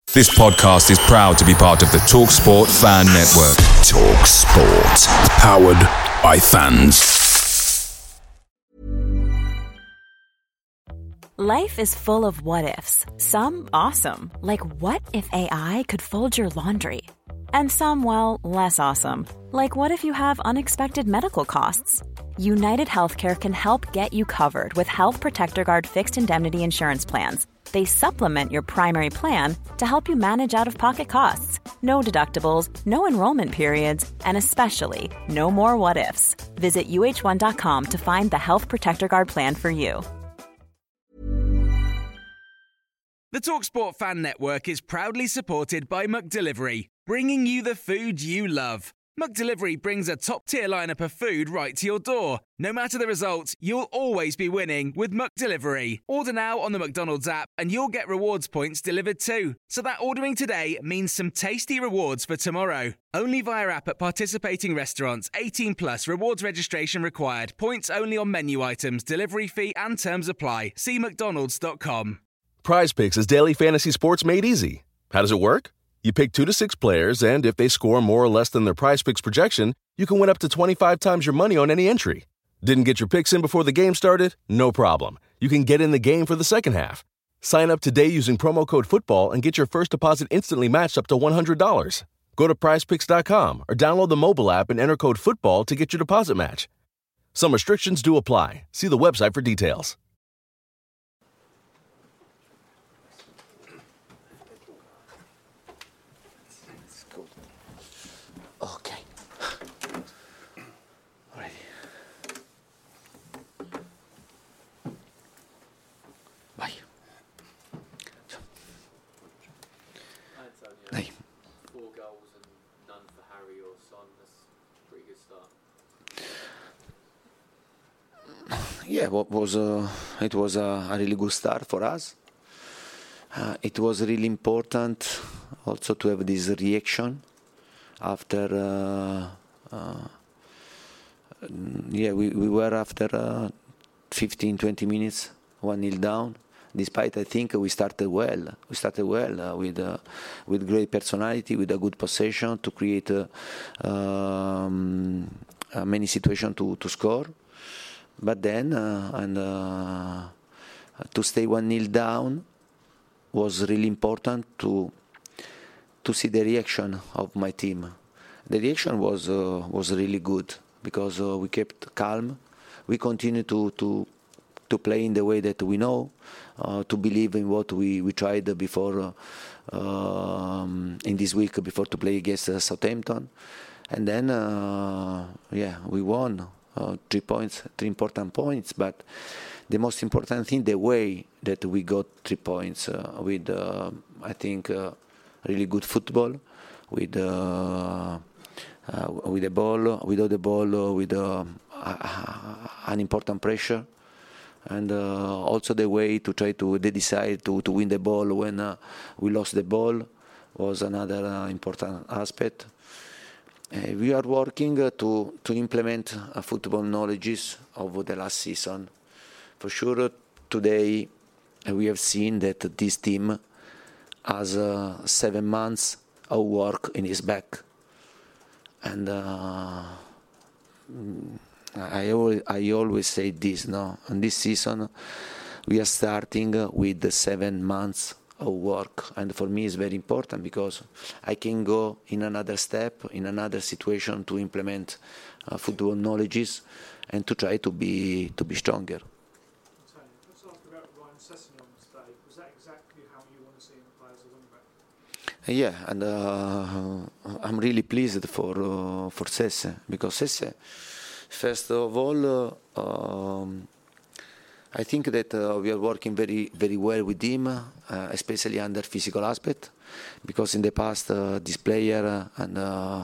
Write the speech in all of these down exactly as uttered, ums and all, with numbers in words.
This podcast is proud to be part of the TalkSport Fan Network. TalkSport. Powered by fans. Life is full of what-ifs. Some awesome. Like, what if A I could fold your laundry? And some, well, less awesome. Like, what if you have unexpected medical costs? United Healthcare can help get you covered with Health Protector Guard fixed indemnity insurance plans. They supplement your primary plan to help you manage out-of-pocket costs. No deductibles, no enrollment periods, and especially no more what-ifs. Visit U H one dot com to find the Health Protector Guard plan for you. The TalkSport Fan Network is proudly supported by McDelivery, bringing you the food you love. McDelivery brings a top-tier lineup of food right to your door. No matter the result, you'll always be winning with McDelivery. Order now on the McDonald's app and you'll get rewards points delivered too. So that ordering today means some tasty rewards for tomorrow. Only via app at participating restaurants. eighteen plus rewards registration required. Points only on menu items, delivery fee and terms apply. See mcdonalds dot com. PrizePicks is daily fantasy sports made easy. How does it work? You pick two to six players, and if they score more or less than their PrizePicks projection, you can win up to twenty-five times your money on any entry. Didn't get your picks in before the game started? No problem. You can get in the game for the second half. Sign up today using promo code FOOTBALL and get your first deposit instantly matched up to one hundred dollars. Go to prize picks dot com or download the mobile app and enter code FOOTBALL to get your deposit match. Some restrictions do apply. See the website for details. Okay. Ready. Vai. Dai. Four goals and none for Harry or Son. That's a pretty good start. Yeah, what was uh, it was a, a really good start for us. Uh, it was really important also to have this reaction after uh, uh, yeah we, we were after uh, fifteen to twenty minutes one nil down, despite I think we started well we started well uh, with uh, with great personality, with a good possession to create uh, um, uh, many situations to, to score, but then uh, and uh, to stay one nil down was really important to to see the reaction of my team. The reaction was uh, was really good because uh, we kept calm. We continued to, to to play in the way that we know, uh, to believe in what we, we tried before uh, um, in this week before to play against uh, Southampton, and then uh, yeah we won uh, three points, three important points. But the most important thing, the way that we got three points uh, with uh, I think. Uh, really good football, with uh, uh, with the ball, without the ball, uh, with uh, uh, an important pressure, and uh, also the way to try to they decide to, to win the ball when uh, we lost the ball was another uh, important aspect. Uh, we are working uh, to to implement uh, football knowledges of the last season. For sure, today uh, we have seen that this team has uh, seven months of work in his back, and uh, I always I always say this. No, and this season we are starting with the seven months of work, and for me it's very important because I can go in another step, in another situation to implement uh, football knowledges and to try to be to be stronger. Yeah, and uh, I'm really pleased for uh, for Sesse, because Sesse, first of all, uh, um, I think that uh, we are working very very well with him, uh, especially under physical aspect, because in the past uh, this player uh, and uh,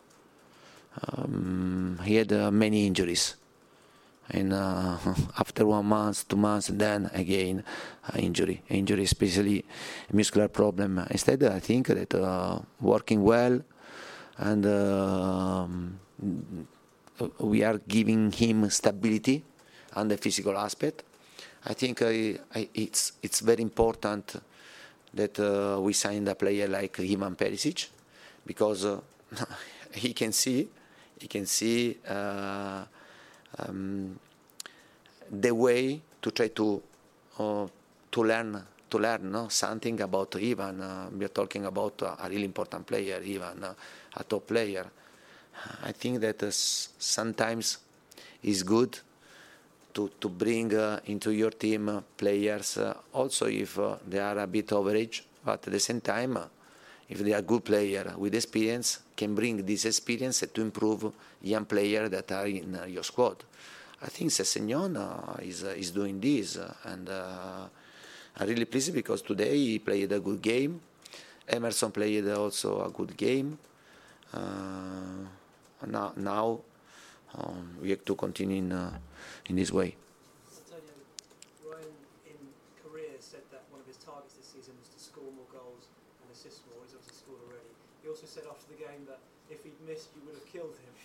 um, he had uh, many injuries. And uh, after one month, two months, and then again uh, injury, injury, especially muscular problem. Instead, I think that uh, working well, and uh, we are giving him stability on the physical aspect. I think I, I, it's it's very important that uh, we signed a player like Ivan Perisic, because uh, he can see, he can see uh, um, the way to try to uh, to learn to learn no, something about Ivan. Uh, we are talking about a, a really important player, Ivan, uh, a top player. I think that uh, sometimes it's good to to bring uh, into your team uh, players, uh, also if uh, they are a bit average, but at the same time, uh, if they are good player with experience, can bring this experience to improve young players that are in uh, your squad. I think Sessegnon uh, is uh, is doing this, uh, and uh, I'm really pleased because today he played a good game. Emerson played also a good game. Uh, now, now um, we have to continue in uh, in this way. Antonio, Ryan in career said that one of his targets this season was to score more goals and assist more. He's obviously scored already. He also said after the game that if he'd missed, you would have killed him.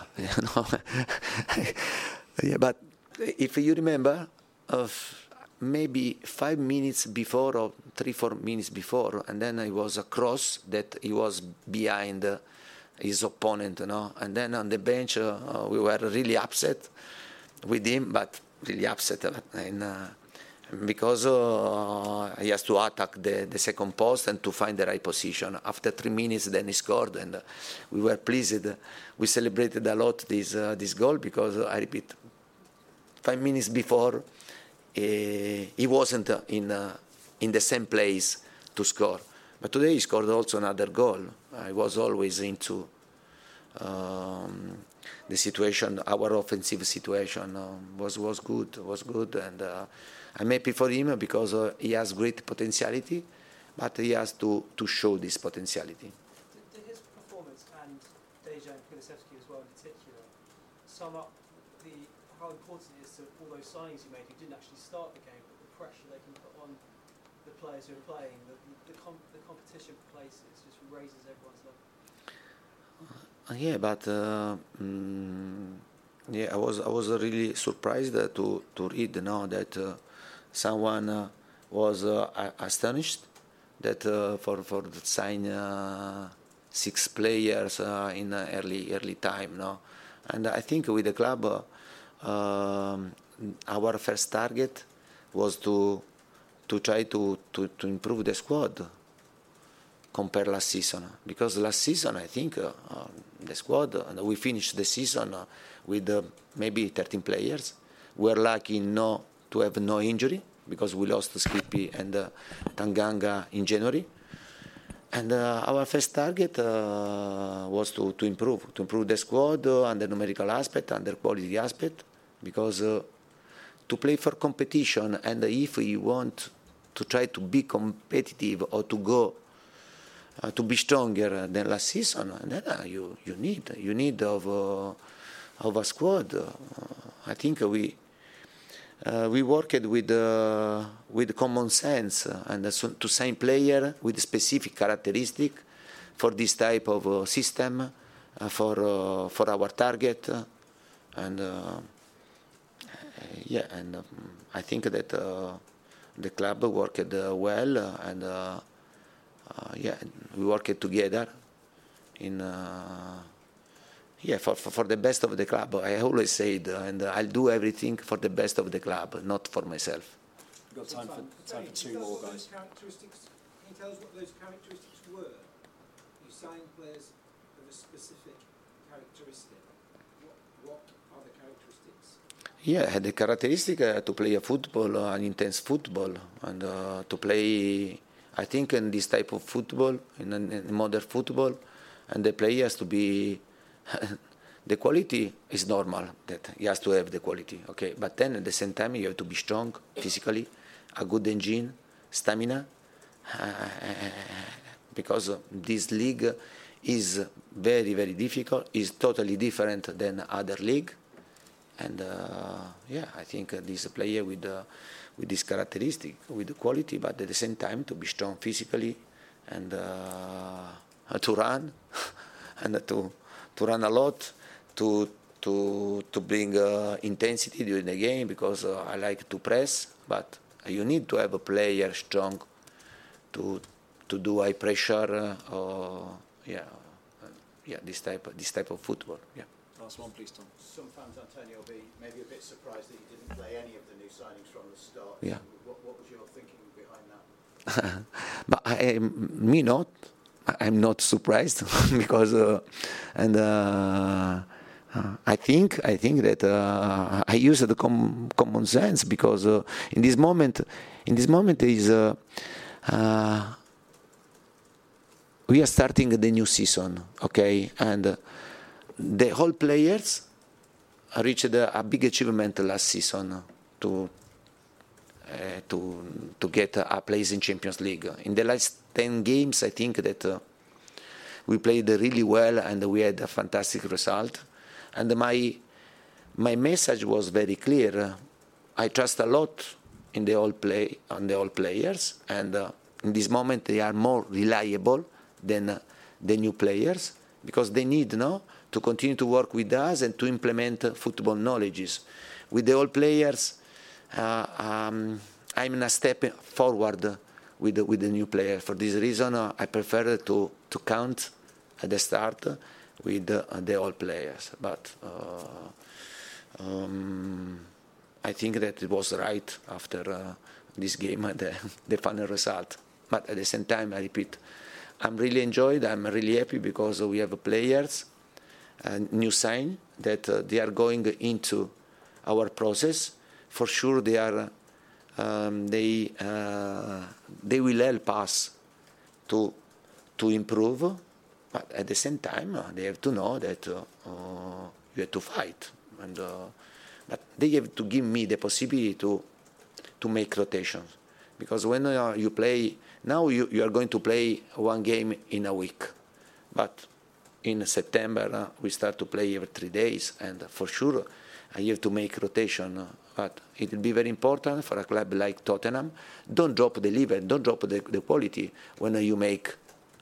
Uh, no. Yeah, but if you remember, uh, maybe five minutes before or three, four minutes before, and then I was across that he was behind uh, his opponent, you know. And then on the bench, uh, uh, we were really upset with him, but really upset, and, uh, because uh, he has to attack the, the second post and to find the right position. After three minutes, then he scored, and uh, we were pleased. We celebrated a lot this uh, this goal because, uh, I repeat, five minutes before, uh, he wasn't uh, in uh, in the same place to score. But today he scored also another goal. I was always into um, the situation, our offensive situation uh, was was good, was good, and uh, I'm happy for him because uh, he has great potentiality, but he has to, to show this potentiality. Did his performance and Dejan Kulusevski as well in particular sum up the how important it is to all those signings you made who didn't actually start the game, but the pressure they can put on the players who are playing, the, the, com- the competition for places just raises everyone's level? Uh, yeah, but uh, mm, yeah, I was I was really surprised uh, to to read you know, that uh, someone uh, was uh, astonished that uh, for for the sign uh, six players uh, in uh, early early time, no, and I think with the club, uh, um, our first target was to to try to, to, to improve the squad compared last season, because last season I think uh, uh, the squad uh, we finished the season uh, with uh, maybe thirteen players. We were lucky no to have no injury because we lost Skippi and uh, Tanganga in January, and uh, our first target uh, was to, to improve to improve the squad uh, and the numerical aspect and the quality aspect, because uh, to play for competition, and if you want to try to be competitive or to go uh, to be stronger than last season, then uh, you you need you need of uh, of a squad. Uh, I think we uh, we worked with uh, with common sense and uh, so to sign player with specific characteristic for this type of uh, system uh, for uh, for our target, uh, and. Uh, Yeah, and um, I think that uh, the club worked uh, well, uh, and uh, uh, yeah, we worked together in uh, yeah for, for for the best of the club. I always said, uh, and uh, I'll do everything for the best of the club, not for myself. We've got time for time for two more, guys. Characteristics. Can you tell us what those characteristics were? You signed players of a specific characteristic. What what are the characteristics? Yeah, I had the characteristic uh, to play a football, uh, an intense football, and uh, to play, I think, in this type of football, in, in modern football, and the player has to be, the quality is normal, that he has to have the quality, okay, but then at the same time you have to be strong physically, a good engine, stamina, uh, because this league is very, very difficult, is totally different than other league. And uh, yeah, I think uh, this player with uh, with this characteristic, with the quality, but at the same time to be strong physically and uh, to run and to to run a lot, to to to bring uh, intensity during the game, because uh, I like to press, but you need to have a player strong to to do high pressure uh, or yeah uh, yeah this type this type of football. Yeah. Last one, please, Tom. Some fans, Antonio, will be maybe a bit surprised that you didn't play any of the new signings from the start. Yeah. What, what was your thinking behind that? But I, me not. I'm not surprised because uh, and uh, I think I think that uh, I use the com- common sense because uh, in this moment in this moment is uh, uh, we are starting the new season, okay, and uh, the whole players reached a, a big achievement last season to. Uh, to to get a place in Champions League. In the last ten games, I think that uh, we played really well and we had a fantastic result. And my my message was very clear. I trust a lot in the old play on the old players, and uh, in this moment they are more reliable than uh, the new players because they need no to continue to work with us and to implement uh, football knowledges. With the old players. Uh, um, I'm in a step forward with the, with the new player. For this reason, uh, I prefer to to count at the start with uh, the old players. But uh, um, I think that it was right after uh, this game, the, the final result. But at the same time, I repeat, I'm really enjoyed. I'm really happy because we have players, a new sign that uh, they are going into our process. For sure, they are. Um, they uh, they will help us to to improve, but at the same time, uh, they have to know that uh, uh, you have to fight, and uh, but they have to give me the possibility to to make rotations, because when uh, you play now, you, you are going to play one game in a week, but in September uh, we start to play every three days, and for sure, I have to make rotation. Uh, But it will be very important for a club like Tottenham. Don't drop the level, don't drop the, the quality when you make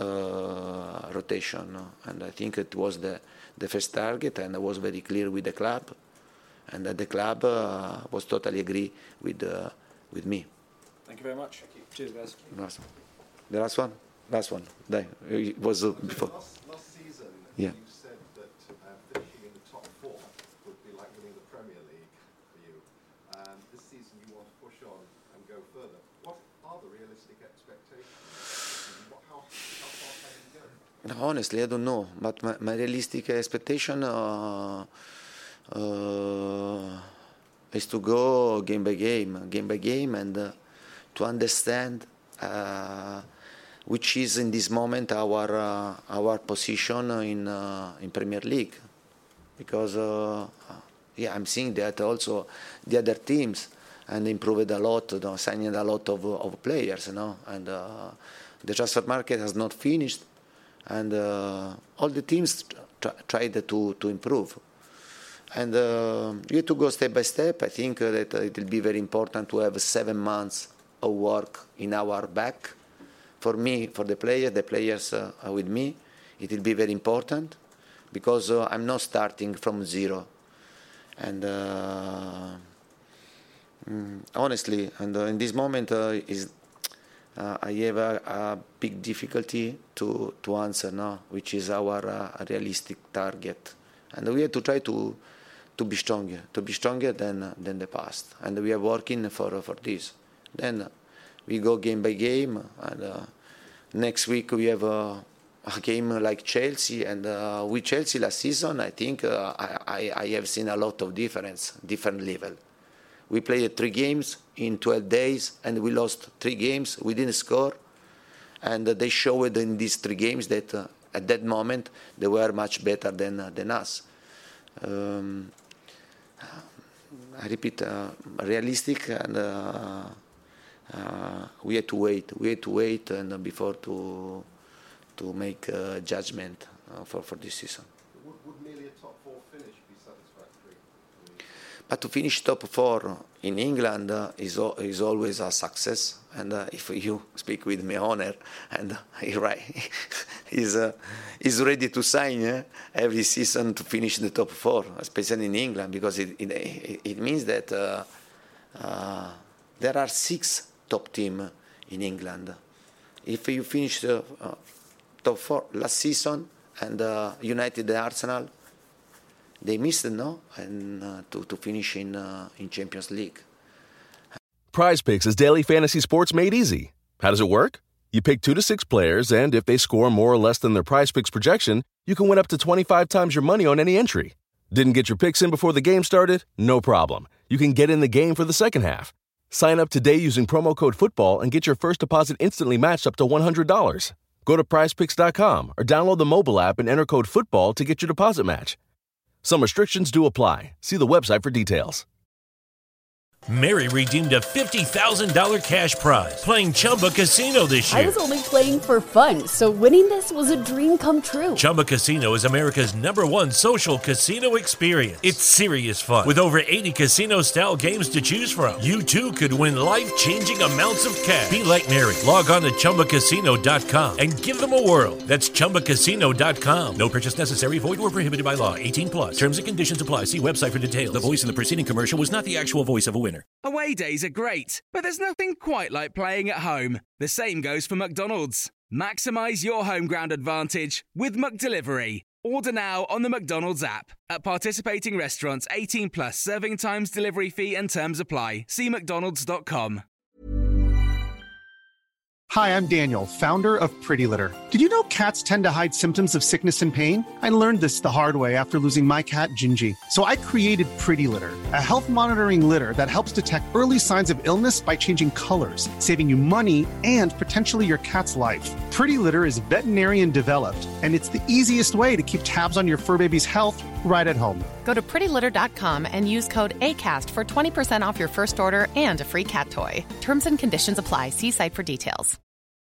uh, rotation. And I think it was the, the first target, and I was very clear with the club. And the club uh, was totally agree with uh, with me. Thank you very much. Thank you. Cheers, guys. Last one. The last one? Last one. It was uh, before. Last, last season, yeah. you said that uh, finishing in the top four would be like winning the Premier League. Um, this season you want to push on and go further. What are the realistic expectations? What, how, how far can you go? No, honestly, I don't know. But my, my realistic expectation uh, uh, is to go game by game, game by game, and uh, to understand uh, which is in this moment our uh, our position in uh, in Premier League, because. Uh, Yeah, I'm seeing that also the other teams and improved a lot, you know, signing a lot of of players, you know, and uh, the transfer market has not finished, and uh, all the teams tr- tried to to improve, and uh, you have to go step by step. I think that it will be very important to have seven months of work in our back. For me, for the players, the players uh, are with me, it will be very important because uh, I'm not starting from zero. And uh, mm, honestly, and uh, in this moment, uh, is uh, I have a, a big difficulty to to answer now, which is our uh, realistic target, and we have to try to to be stronger, to be stronger than than the past, and we are working for for this. Then we go game by game, and uh, next week we have a. A game like Chelsea, and uh, with Chelsea last season, I think uh, I, I have seen a lot of difference, different level. We played three games in twelve days, and we lost three games. We didn't score, and uh, they showed in these three games that uh, at that moment they were much better than uh, than us. Um, I repeat, uh, realistic, and uh, uh, we had to wait. We had to wait, and uh, before to. to make a judgment uh, for, for this season. Would, would merely a top four finish be satisfactory? But to finish top four in England uh, is, o- is always a success. And uh, if you speak with me owner, and uh, he right, he's, uh, he's ready to sign uh, every season to finish the top four, especially in England, because it, it, it means that uh, uh, there are six top teams in England. if you finish uh, uh, top four last season and uh, United and Arsenal, they missed it, no? And uh, to, to finish in uh, in Champions League. Prize Picks is daily fantasy sports made easy. How does it work? You pick two to six players, and if they score more or less than their Prize Picks projection, you can win up to twenty-five times your money on any entry. Didn't get your picks in before the game started? No problem. You can get in the game for the second half. Sign up today using promo code FOOTBALL and get your first deposit instantly matched up to one hundred dollars. Go to prize picks dot com or download the mobile app and enter code FOOTBALL to get your deposit match. Some restrictions do apply. See the website for details. Mary redeemed a fifty thousand dollars cash prize playing Chumba Casino this year. I was only playing for fun, so winning this was a dream come true. Chumba Casino is America's number one social casino experience. It's serious fun. With over eighty casino-style games to choose from, you too could win life-changing amounts of cash. Be like Mary. Log on to chumba casino dot com and give them a whirl. That's chumba casino dot com. No purchase necessary. Void or prohibited by law. eighteen plus. Terms and conditions apply. See website for details. The voice in the preceding commercial was not the actual voice of a winner. Away days are great, but there's nothing quite like playing at home. The same goes for McDonald's. Maximise your home ground advantage with McDelivery. Order now on the McDonald's app. At participating restaurants, eighteen plus, serving times, delivery fee and terms apply. See mcdonalds dot com. Hi, I'm Daniel, founder of Pretty Litter. Did you know cats tend to hide symptoms of sickness and pain? I learned this the hard way after losing my cat, Gingy. So I created Pretty Litter, a health monitoring litter that helps detect early signs of illness by changing colors, saving you money and potentially your cat's life. Pretty Litter is veterinarian developed, and it's the easiest way to keep tabs on your fur baby's health right at home. Go to pretty litter dot com and use code ACAST for twenty percent off your first order and a free cat toy. Terms and conditions apply. See site for details.